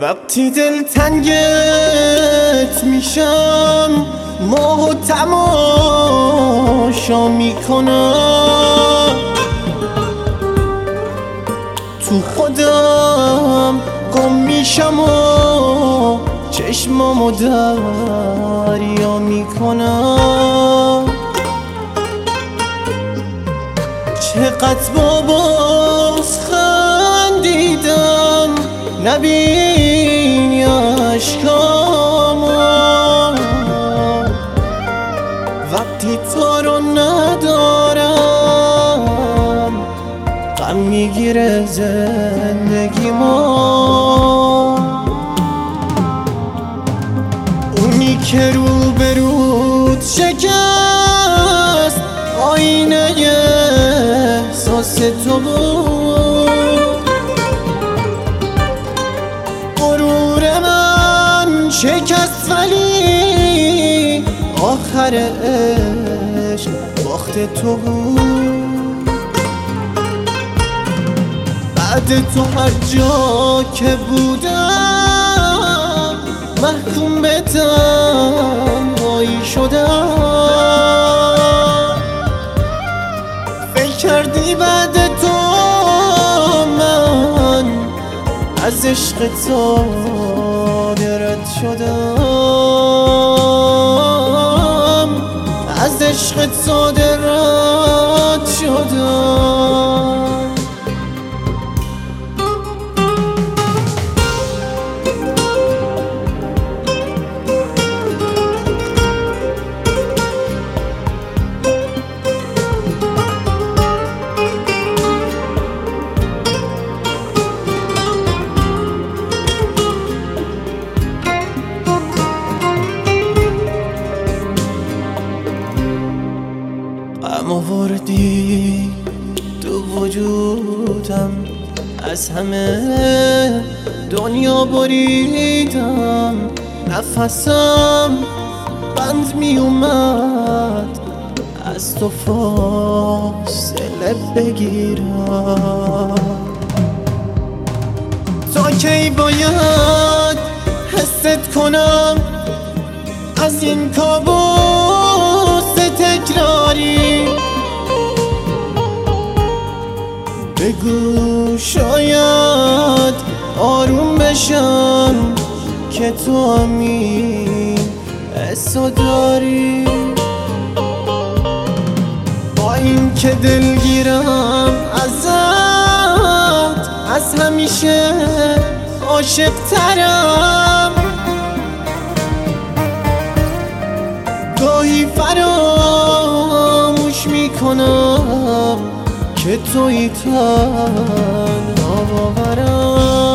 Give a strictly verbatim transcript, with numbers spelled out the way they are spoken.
وقتی دل تنگت میشم ماه و تماشا میکنم، تو خودم گم میشم و چشمامو دریا میکنم. چقدر باباز خندیدم نبینی عشقامو، وقتی تو رو ندارم غم میگیره زندگیمو. اونی که رو به رود شکست آینه احساس تو بود، غرور من شکست ولی آخر عشق باخت تو بود. بعد تو هر جا که بودم محکوم به تنهایی شدم. فکر کردی بعد تو من از عشق تو رد شدم، از عشق تو رد شدم. غم آوردی تو وجودم، از همه دنیا بریدم. نفسم بند می اومد از تو فاصله بگیرم. تا کی باید حست کنم از این کابوس تکراری؟ بگو شاید آروم بشم که تو همین حسو داری. با این که دلگیرم ازت از همیشه عاشق ترم، گاهی فراموش میکنم که توی تنها باورم.